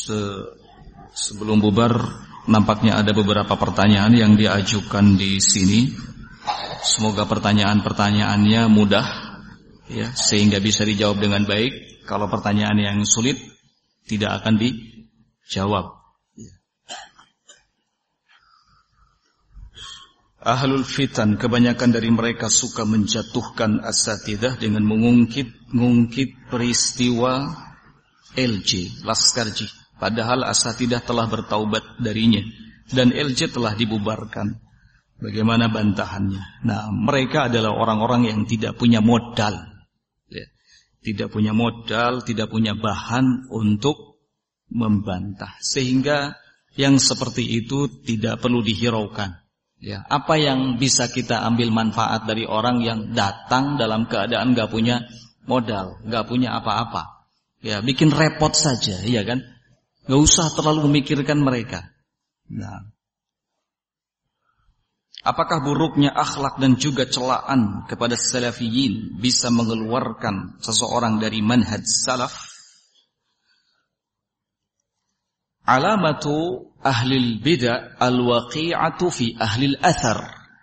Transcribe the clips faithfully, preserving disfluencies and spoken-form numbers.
Se- sebelum bubar, nampaknya ada beberapa pertanyaan yang diajukan di sini. Semoga pertanyaan-pertanyaannya mudah, ya, sehingga bisa dijawab dengan baik. Kalau pertanyaan yang sulit, tidak akan dijawab. Ahlul fitan, kebanyakan dari mereka suka menjatuhkan asatidah dengan mengungkit-ngungkit peristiwa L J, Laskar J. Padahal asatidah telah bertaubat darinya dan L J telah dibubarkan. Bagaimana bantahannya? Nah, mereka adalah orang-orang yang tidak punya modal, ya. Tidak punya modal, tidak punya bahan untuk membantah, sehingga yang seperti itu tidak perlu dihiraukan. Ya, apa yang bisa kita ambil manfaat dari orang yang datang dalam keadaan gak punya modal, gak punya apa-apa? Ya, bikin repot saja, iya kan? Gak usah terlalu memikirkan mereka. Nah, apakah buruknya akhlak dan juga celaan kepada salafiyin bisa mengeluarkan seseorang dari manhaj salaf? Alamatu ahlil bid'ah al-waqi'atu fi ahlil athar.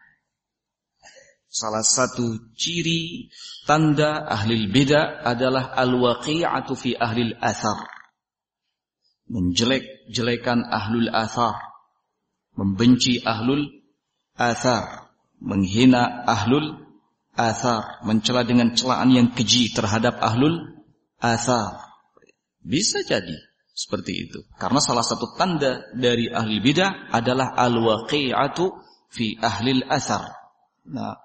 Salah satu ciri tanda ahlil bid'ah adalah al-waqi'atu fi ahlil athar. Menjelek-jelekan ahlul athar, membenci ahlul athar, menghina ahlul athar, mencela dengan celaan yang keji terhadap ahlul athar. Bisa jadi seperti itu. Karena salah satu tanda dari ahli bidah adalah al-waqi'atu fi ahlil athar. Nah,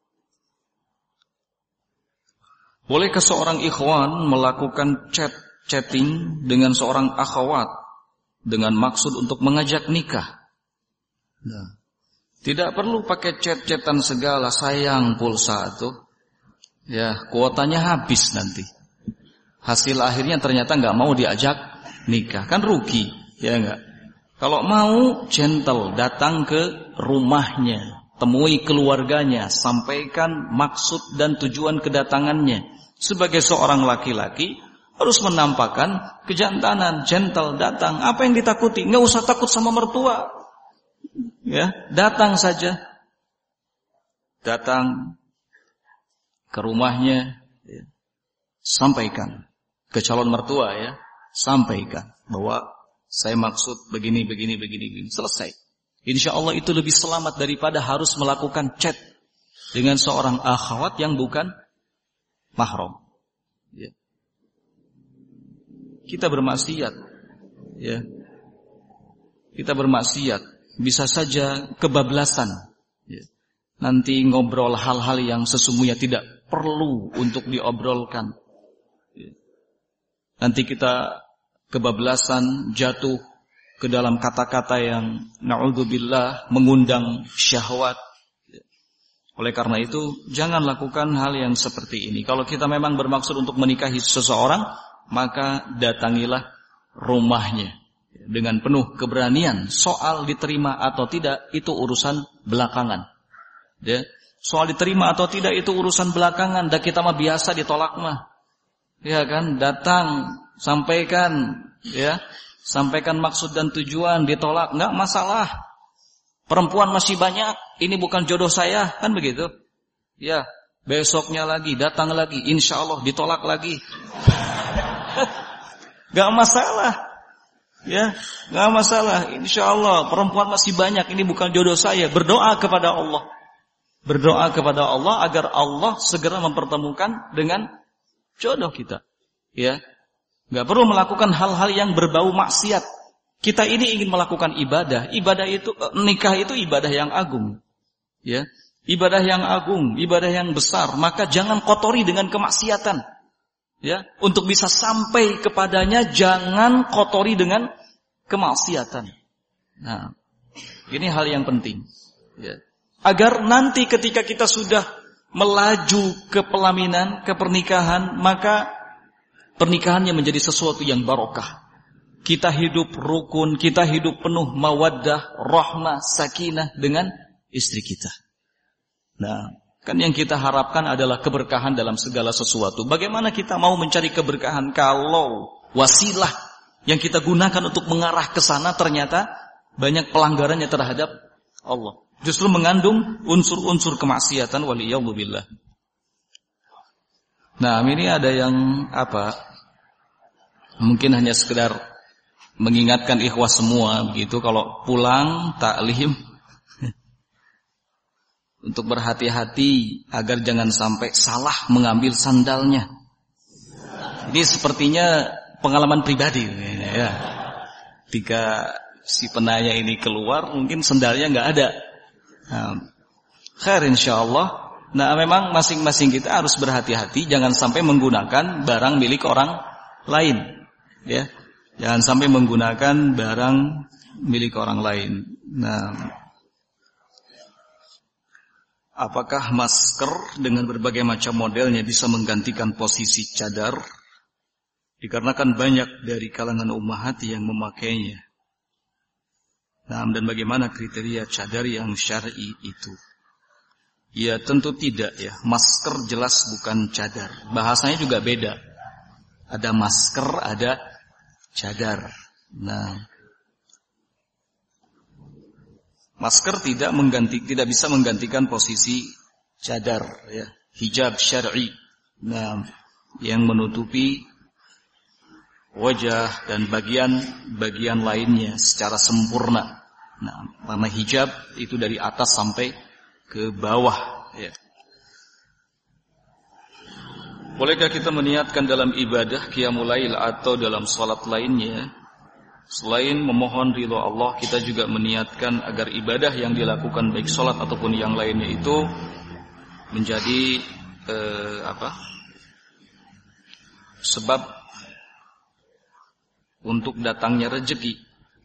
bolehkah seorang ikhwan melakukan chat chatting dengan seorang akhwat dengan maksud untuk mengajak nikah? Nah, tidak perlu pakai chat-chatan segala, sayang pulsa tuh. Ya, kuotanya habis nanti. Hasil akhirnya ternyata nggak mau diajak nikah, kan rugi, ya enggak? Kalau mau gentle, datang ke rumahnya, temui keluarganya, sampaikan maksud dan tujuan kedatangannya. Sebagai seorang laki-laki harus menampakkan kejantanan, gentle, datang. Apa yang ditakuti? Enggak usah takut sama mertua. Ya, datang saja. Datang ke rumahnya, ya. Sampaikan ke calon mertua, ya. Sampaikan bahwa saya maksud begini, begini, begini, begini. Selesai. Insya Allah itu lebih selamat daripada harus melakukan chat dengan seorang akhwat yang bukan mahram. Ya. Kita bermaksiat, ya. Kita bermaksiat, bisa saja kebablasan. Ya. Nanti ngobrol hal-hal yang sesungguhnya tidak perlu untuk diobrolkan. Ya. Nanti kita kebablasan, jatuh ke dalam kata-kata yang na'udzubillah mengundang syahwat. Oleh karena itu, jangan lakukan hal yang seperti ini. Kalau kita memang bermaksud untuk menikahi seseorang, maka datangilah rumahnya dengan penuh keberanian. Soal diterima atau tidak itu urusan belakangan. Ya, soal diterima atau tidak itu urusan belakangan. Dan kita mah biasa ditolak mah. Ya kan, datang, sampaikan, ya, sampaikan maksud dan tujuan, ditolak, enggak masalah. Perempuan masih banyak, ini bukan jodoh saya, kan begitu? Ya, besoknya lagi, datang lagi, insya Allah ditolak lagi. Enggak masalah. Ya, enggak masalah. Insya Allah perempuan masih banyak, ini bukan jodoh saya. Berdoa kepada Allah. Berdoa kepada Allah agar Allah segera mempertemukan dengan jodoh kita. Ya. Enggak perlu melakukan hal-hal yang berbau maksiat. Kita ini ingin melakukan ibadah. Ibadah itu, nikah itu ibadah yang agung. Ya, ibadah yang agung, ibadah yang besar. Maka jangan kotori dengan kemaksiatan. Ya, untuk bisa sampai kepadanya jangan kotori dengan kemaksiatan. Nah, ini hal yang penting. Ya. Agar nanti ketika kita sudah melaju ke pelaminan, ke pernikahan, maka pernikahannya menjadi sesuatu yang barokah. Kita hidup rukun, kita hidup penuh mawaddah, rahmah, sakinah dengan istri kita. Nah, kan yang kita harapkan adalah keberkahan dalam segala sesuatu. Bagaimana kita mau mencari keberkahan kalau wasilah yang kita gunakan untuk mengarah ke sana ternyata banyak pelanggarannya terhadap Allah. Justru mengandung unsur-unsur kemaksiatan, waliyadzubillah. Nah, ini ada yang apa? Mungkin hanya sekedar mengingatkan ikhwah semua begitu, kalau pulang taklim untuk berhati-hati agar jangan sampai salah mengambil sandalnya. Ini sepertinya pengalaman pribadi ya. Ketika si penanya ini keluar, mungkin sandalnya nggak ada. Nah, khair insyaallah. Nah, memang masing-masing kita harus berhati-hati, jangan sampai menggunakan barang milik orang lain, ya. Jangan sampai menggunakan barang milik orang lain. Nah, apakah masker dengan berbagai macam modelnya bisa menggantikan posisi cadar? Dikarenakan banyak dari kalangan ummahat yang memakainya. Nah, dan bagaimana kriteria cadar yang syar'i itu? Ya tentu tidak ya. Masker jelas bukan cadar. Bahasanya juga beda. Ada masker, ada cadar. Nah, masker tidak mengganti, tidak bisa menggantikan posisi cadar ya. Hijab syar'i. Nah, yang menutupi wajah dan bagian-bagian lainnya secara sempurna. Nah, karena hijab itu dari atas sampai ke bawah ya. Bolehkah kita meniatkan dalam ibadah qiyamul lail atau dalam salat lainnya, selain memohon ridha Allah, kita juga meniatkan agar ibadah yang dilakukan baik salat ataupun yang lainnya itu menjadi eh, apa? sebab untuk datangnya rezeki.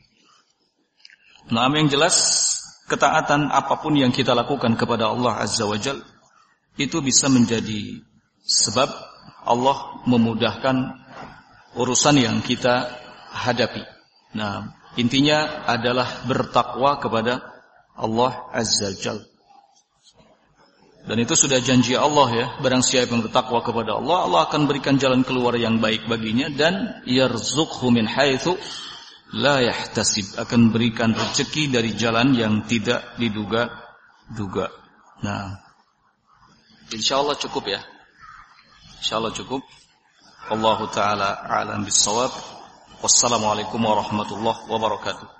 Nah, yang jelas ketaatan apapun yang kita lakukan kepada Allah Azza wa Jalla itu bisa menjadi sebab Allah memudahkan urusan yang kita hadapi. Nah, intinya adalah bertakwa kepada Allah Azza wa Jalla. Dan itu sudah janji Allah ya, barang siapa yang bertakwa kepada Allah, Allah akan berikan jalan keluar yang baik baginya, dan yarzuqhu min haitsu la yahtasib, akan berikan rezeki dari jalan yang tidak diduga-duga. Nah, insyaallah cukup ya. Insyaallah cukup. Allahu taala a'lam bis-shawab. Wassalamualaikum warahmatullahi wabarakatuh.